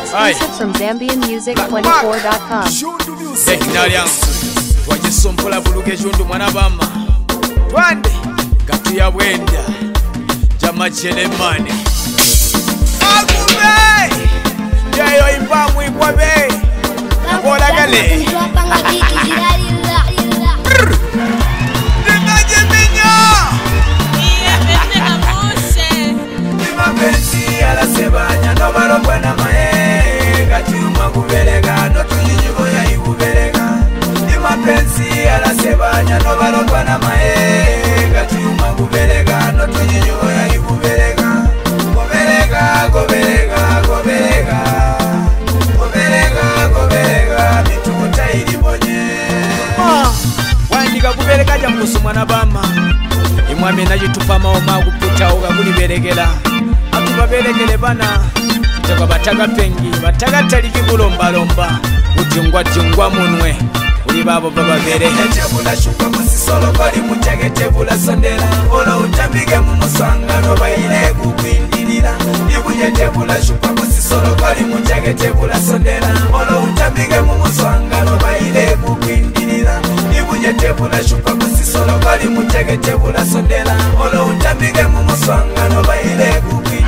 Exclusive from ZambianMusic24.com. Twajisompola buluge jundu mwana bama twande katu ya bwenda jama chelemane agube jayo imbamu ikwabe nakola gale sebanya no balongwa na mae katuma kubelega no tunyinyigo ya ibubelega ni mapenzi ala sebanya no balongwa na mae katuma kubelega no tunyinyigo ya ibubelega kubelega kubelega kubelega kubelega kubelega mitukuta ilibonye wandika kubelega jamusu mwana bama imwame najitupa maoma kupita uga kuliberegela atubaberegele bana tego bataga pengi bataga taliki kulomba lomba ujungwa munwe uli babo baba bere tebula shuka musisolo bali mutage tebula sondela ola utambige mu musangano bayile kukwindirira ibuje tebula shuka musisolo bali mutage tebula sondela ola utambige mu musangano bayile kukwindirira ibuje tebula shuka musisolo bali mutage tebula sondela ola utambige mu musangano bayile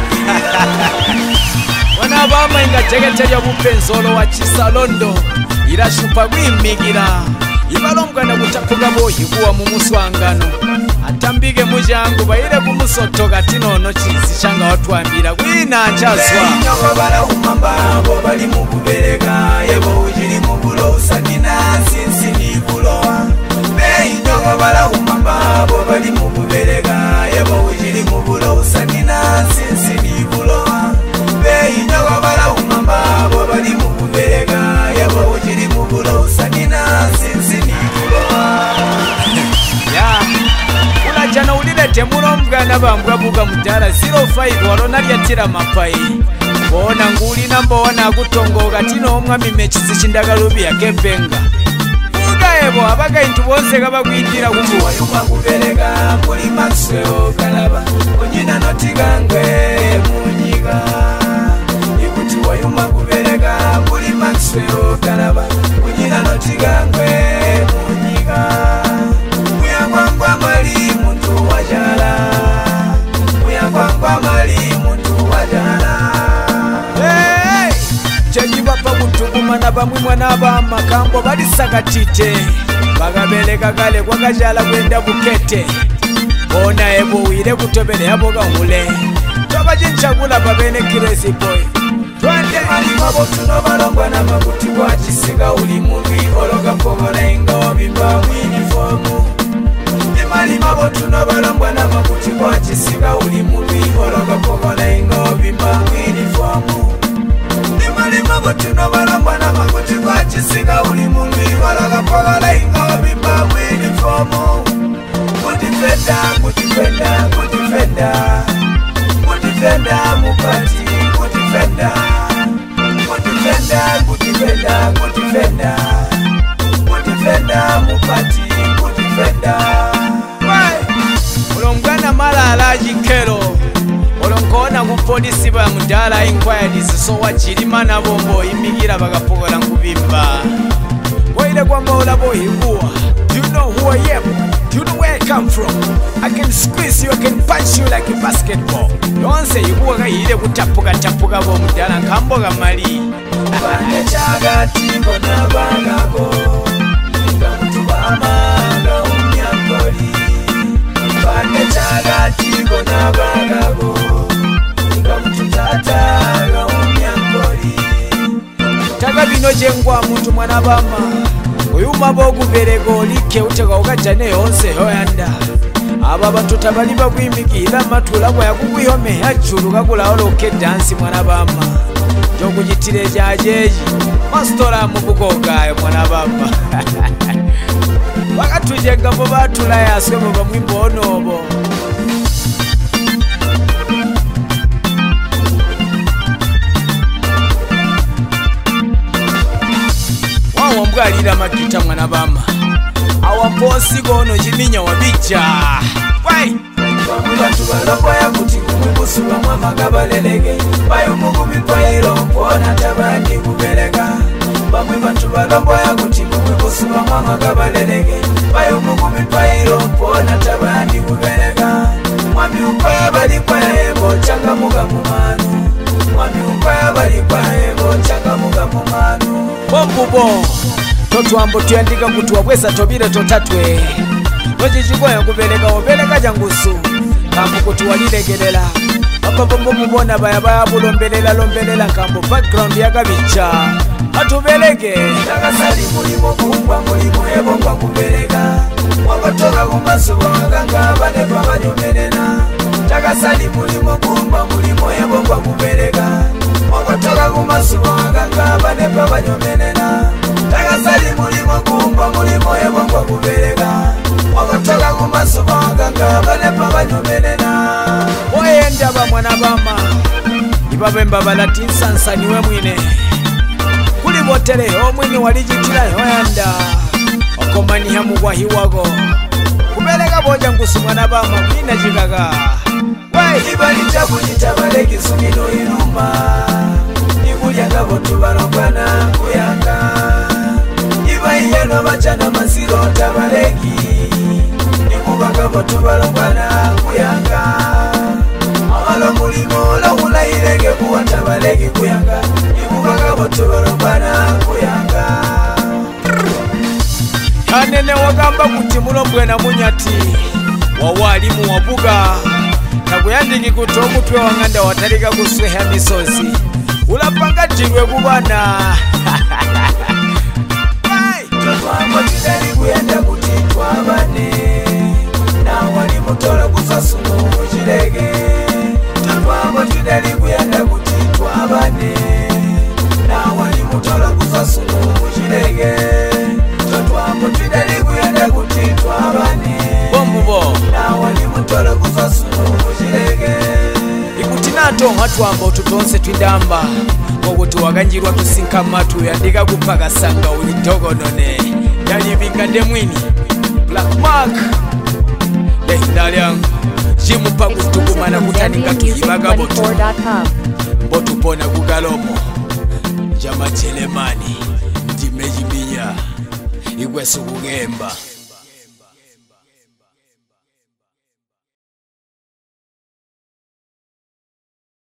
wana bama ingategeteja bupenzolo wa chisalondo irashupa gwimigira ibalomgana kutapuga bohiguwa mu muswangano atambige mujangu bayire kumusoto gati nono chizi changa watwambira gwina nchazwa nyoko bala umamba bo bali mu kuberega yebo ujiri mu bulo usanina sinsi ni buloa be nyoko bala umamba bo bali mu kuberega yebo ujiri mu bulo usanina sinsi ni buloa be nyoko bala umamba bo bali mu kuberega yebo ujiri mu bulo usanina sinsi ni buloa ya jana ulilete mulomgana bambwa buga mudala 05 walona lyatira mapai bona nguli nambona akutongoga tino omwami mechizi chindagalubi yakepenga buga ebo abaga intu bonse gabakwindira kumbu wayuma kubelega muri maxwell kalaba onyina notigangwe munyiga ikuti wayuma kubelega muri maxwell kalaba onyina notigangwe munyiga muyangwangwa mali muntu wajala muyangwangwa mali muntu wajala hey chejiba pa kutuguma na bamwe mwana bama kambo bali sakatite bagabelega kale kwakajala kwenda bukete bona ebo uire kutobele yabo gahule toba jinchagula babene kiresi boy twende mali mabo tuno balongwa na mabuti kwa chisiga uli mungi ologa pogola ingo bimba uniformu mali mabo tuno balongwa na mabuti kwa chisiga uli mungi ologa pogola ingo bimba uniformu mali mabo tuno balongwa na mabuti kwa chisiga uli mungi ologa pogola ingo bimba uniformu kutipenda kutipenda kutipenda kutipenda mupati kutipenda kutipenda kutipenda kutipenda kutipenda mupati kutipenda ulongana mala alaji kero ulongona kupolisi ba mudala inquiries so wachilima na bombo imigira bagapogola nkubimba waile kwamba ulabo higuwa. Do you know who I am? Do you know where I come from? I can squeeze you, I can punch you like a basketball. Don't say you go ile kutapuka tapuka bo mudala kamboga mali. Bane chaga tiko na bangako. Ngamutuba amanga umyakoli. Bane chaga tiko na bangako. Ngamututata ga umyakoli. Taka bino jengwa muntu mwana bama. Uyuma bogu berego like utega ukajane yonse hoyanda aba batuta bali bagwimikira matula kwa yakugwihome hachuru kakula oloke dance mwana bama jokujitire jajeji mastora mubukoga mwana bama bakatujenga bo batula yaswe bo bamwimbo onobo wambwalira makita mwana bama awamposi gono jiminya wabicha wai bamwe bantu balomboya kuti kumwibusuba mwamaga balelege bayo mugumi twairo mpona tabandi kubeleka bamwe bantu balomboya kuti kumwibusuba mwamaga balelege bayo mugumi twairo mpona tabandi kubeleka mwami ukwaya bali kwayebo changamuka mumanu mwami ukwaya bali kwayebo changamuka mumanu bombubo totwambo tuyandika kuti wabwesa tobire totatwe tochichikoya kubeleka wobeleka jangusu kambo kuti walilegelela apapombo mubona baya bulombelela kambo background yakabicha atubeleke takasali mulimo kumbwa mulimo ebongwa kubeleka wakotoka kumasubo waganga banetwa banyomenena takasali mulimo kumbwa mulimo ebongwa kubeleka wakotoka kumasubo waganga banetwa banyomenena takasali mulimo kumbwa mulimo ebongwa kubeleka wakotoka kumasubo waganga banetwa banyomenena oyenda bamwana bama ibabemba balatinsaniwe mwine kuli botere omwini walijitira yoyanda okomaniha mugwahiwago kubeleka boja ngusumwana bama mwina jikaga ibalitabunyita balekisumino iluma ikulyanga botu balongwana kuyanga ibaiyeno bacana masiro tabaleki ikubanga botu balongwana kuyanga amalo mulimo lowulayilege kuwa tabaleki kuyanga ikubanga botu balongwana kuyanga kanene wagamba kuti mulombwena munyati wawalimu wabuga nakuyandiki kuti omutwe wanganda watalika kusweha misozi ulapangatirwe kubana twambo tidali kuyenda kuti twabane nawali mutola kusasumu mujilege twambo tidali kuyenda kuti twabane nawali mutola kusasumu mujilege twambo tidali kuyenda kuti twabane bombubo nawali mutola kusasumu mujilege ikutinato hatwamba ututonse twidamba ngokuti wakanjirwa tusinka matu yandika kupakasanga ulitogonone yalibingande mwini Black Mark lehinalyangu jimupa kutukumana kutanika tuyibaga botupona kugalomo jama chelemani ndimejiminya igwesu kugemba